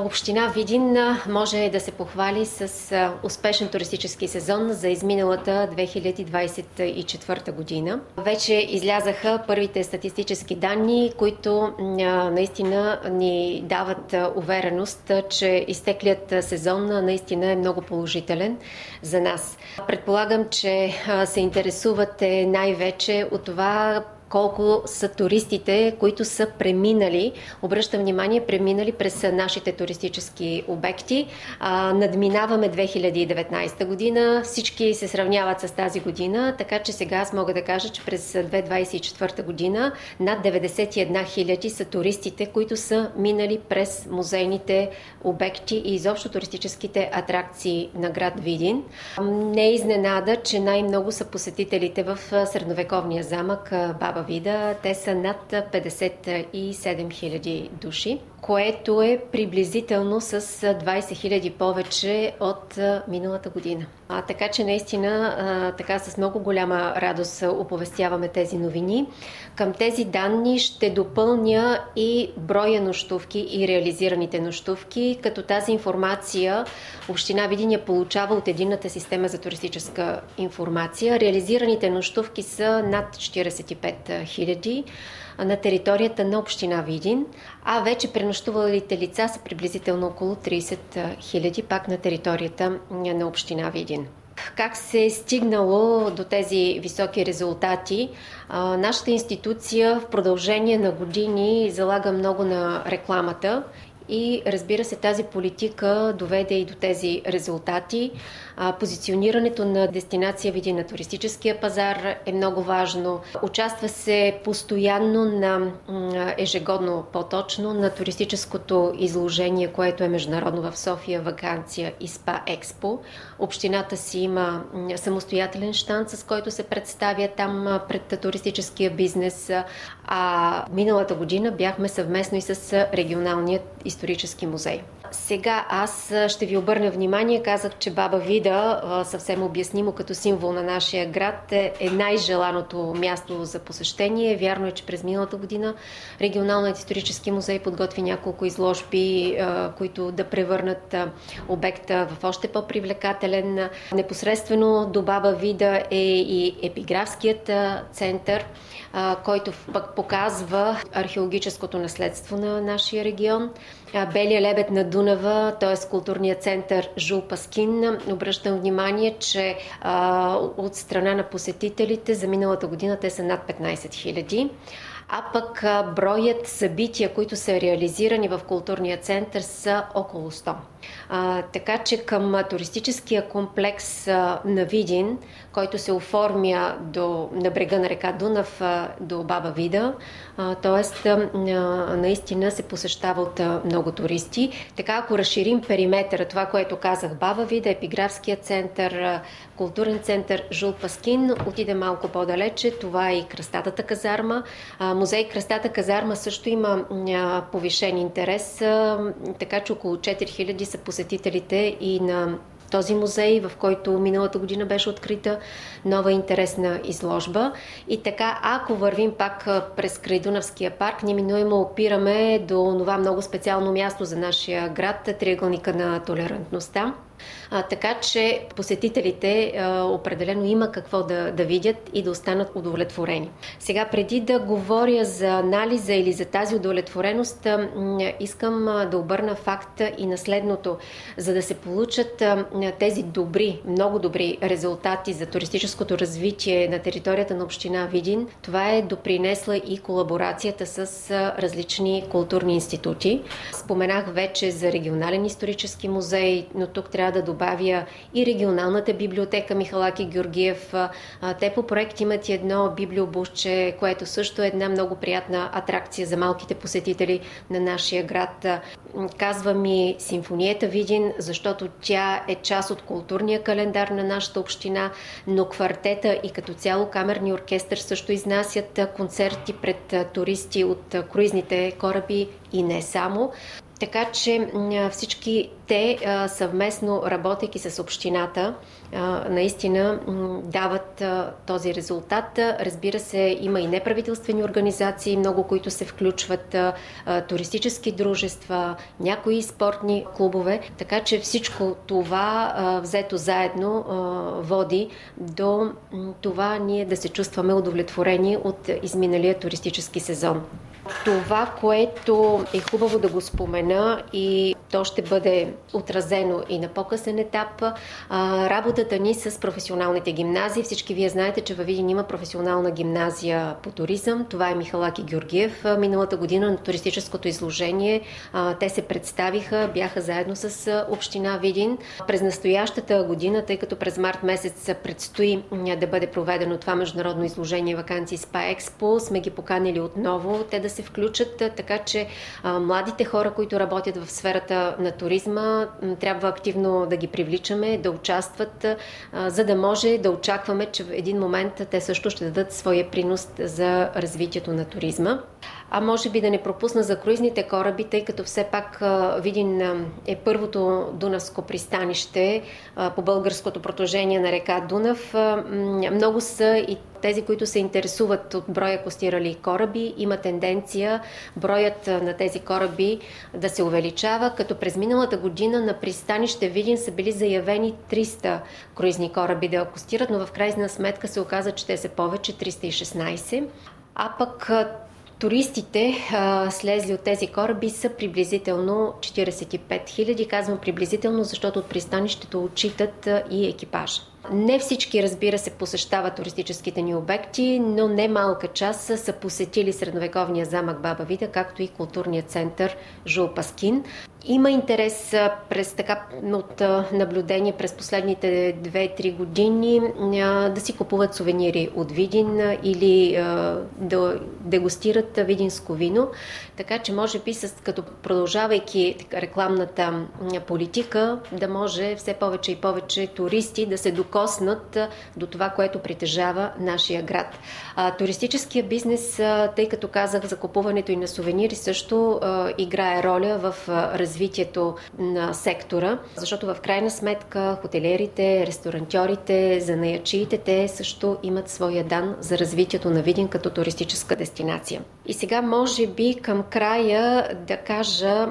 Община Видин може да се похвали с успешен туристически сезон за изминалата 2024 година. Вече излязаха първите статистически данни, които наистина ни дават увереност, че изтеклият сезон наистина е много положителен за нас. Предполагам, че се интересувате най-вече от това колко са туристите, които са преминали, обръщам внимание, преминали през нашите туристически обекти. Надминаваме 2019 година, всички се сравняват с тази година, така че сега аз мога да кажа, че през 2024 година над 91 хиляди са туристите, които са минали през музейните обекти и изобщо туристическите атракции на град Видин. Не е изненада, че най-много са посетителите в средновековния замък Баба Вида. Те са над 57 хиляди души, което е приблизително с 20 хиляди повече от миналата година. Така че наистина така с много голяма радост оповестяваме тези новини. Към тези данни ще допълня и броя нощувки и реализираните нощувки, като тази информация Община Видин я получава от Единната система за туристическа информация. Реализираните нощувки са над 45 хиляди на територията на Община Видин, а вече пренощувалите лица са приблизително около 30 хиляди пак на територията на Община Видин. Как се е стигнало до тези високи резултати? Нашата институция в продължение на години залага много на рекламата и разбира се, тази политика доведе и до тези резултати. Позиционирането на дестинация Видин на туристическия пазар е много важно. Участва се постоянно ежегодно по-точно на туристическото изложение, което е международно в София, Ваканция и Спа Експо. Общината си има самостоятелен щанд, с който се представя там пред туристическия бизнес. А миналата година бяхме съвместно и с регионалният исторически музей. Сега аз ще ви обърна внимание, казах, че Баба Вида, съвсем обяснимо като символ на нашия град, е най-желаното място за посещение. Вярно е, че през миналата година регионалният исторически музей подготви няколко изложби, които да превърнат обекта в още по-привлекателен. Непосредствено до Баба Вида е и епиграфският център, който пък показва археологическото наследство на нашия регион. Белия лебед на Дунава, т.е. културният център Жул Паскин. Обръщам внимание, че от страна на посетителите за миналата година те са над 15 хиляди. А пък броят събития, които са реализирани в културния център, са около 100. Така че към туристическия комплекс на Видин, който се оформя на брега на река Дунав до Баба Вида, т.е. наистина се посещава от много туристи. Така, ако разширим периметъра, това, което казах, Баба Вида, епиграфския център, културен център Жул Паскин, отиде малко по-далече, това е и Кръстатата казарма. Музей Кръстата казарма също има повишен интерес, така че около 4000 са посетителите и на този музей, в който миналата година беше открита нова интересна изложба. И така, ако вървим пак през край Дунавския парк, неминуемо опираме до това много специално място за нашия град, триъгълника на толерантността. Така че посетителите определено има какво да видят и да останат удовлетворени. Сега, преди да говоря за анализа или за тази удовлетвореност, искам да обърна факта и на следното. За да се получат тези много добри резултати за туристическото развитие на територията на община Видин, това е допринесла и колаборацията с различни културни институти. Споменах вече за регионален исторически музей, но тук трябва да добавя и регионалната библиотека Михалаки Георгиев. Те по проект имат и едно библиобусче, което също е една много приятна атракция за малките посетители на нашия град. Казвам и Симфониета Видин, защото тя е част от културния календар на нашата община, но квартета и като цяло камерни оркестър също изнасят концерти пред туристи от круизните кораби и не само. Така че всички те, съвместно работейки с общината, наистина дават този резултат. Разбира се, има и неправителствени организации, много, които се включват, туристически дружества, някои спортни клубове, така че всичко това взето заедно води до това ние да се чувстваме удовлетворени от изминалия туристически сезон. Това, което е хубаво да го спомена и то ще бъде отразено и на по-късен етап, работата ни с професионалните гимназии. Всички вие знаете, че във Видин има професионална гимназия по туризъм. Това е Михалаки Георгиев. Миналата година на туристическото изложение те се представиха, бяха заедно с община Видин. През настоящата година, тъй като през март месец предстои да бъде проведено това международно изложение Ваканции Спа Експо, сме ги поканили отново те да се включат, така че младите хора, които работят в сферата на туризма, трябва активно да ги привличаме, да участват, за да може да очакваме, че в един момент те също ще дадат своя принос за развитието на туризма. А може би да не пропусна за круизните кораби, тъй като все пак Видин е първото дунавско пристанище по българското протежение на река Дунав. Много са и тези, които се интересуват от броя акостирали кораби. Има тенденция броят на тези кораби да се увеличава, като през миналата година на пристанище Видин са били заявени 300 круизни кораби да акостират, но в крайна сметка се оказа, че те са повече, 316. А пък туристите, слезли от тези кораби, са приблизително 45 000. Казвам приблизително, защото от пристанището отчитат и екипажа. Не всички, разбира се, посещават туристическите ни обекти, но не малка част са посетили средновековния замък Баба Вида, както и културния център Жул Паскин. Има интерес от наблюдение през последните 2-3 години да си купуват сувенири от Видин или да дегустират видинско вино. Така че може би, като продължавайки рекламната политика, да може все повече и повече туристи да се докоснат до това, което притежава нашия град. Туристическия бизнес, тъй като казах, за купуването и на сувенири също играе роля в развитието на сектора, защото в крайна сметка хотелиерите, ресторантьорите, занаятчиите, те също имат своя дан за развитието на Видин като туристическа дестинация. И сега може би към края да кажа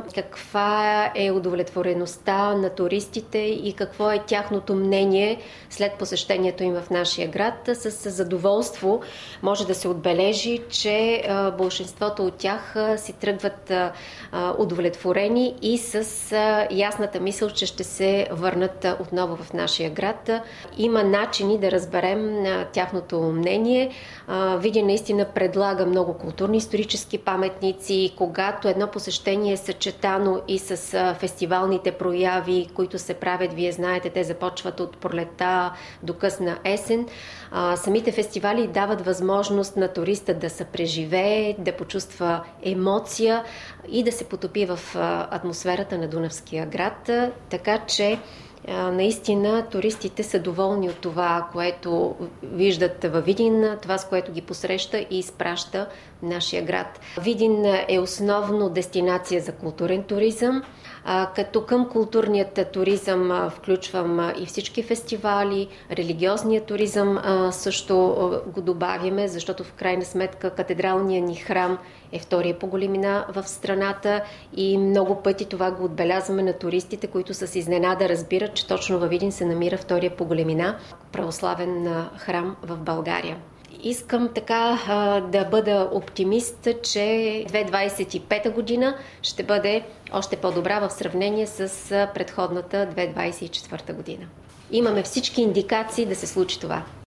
каква е удовлетвореността на туристите и какво е тяхното мнение след посещението им в нашия град. С задоволство може да се отбележи, че болшинството от тях си тръгват удовлетворени и с ясната мисъл, че ще се върнат отново в нашия град. Има начини да разберем тяхното мнение. Видин наистина предлага много културни исторически паметници. Когато едно посещение е съчетано и с фестивалните прояви, които се правят, вие знаете, те започват от пролета до късна есен. Самите фестивали дават възможност на туриста да се преживее, да почувства емоция и да се потопи в атмосферата на Дунавския град. Така че наистина туристите са доволни от това, което виждат във Видин, това, с което ги посреща и изпраща нашия град. Видин е основно дестинация за културен туризъм, като към културният туризъм включвам и всички фестивали, религиозният туризъм също го добавяме, защото в крайна сметка катедралният ни храм е втория по големина в страната и много пъти това го отбелязваме на туристите, които с изненада разбират, че точно във Видин се намира втория по големина православен храм в България. Искам така да бъда оптимист, че 2025 година ще бъде още по-добра в сравнение с предходната 2024 година. Имаме всички индикации да се случи това.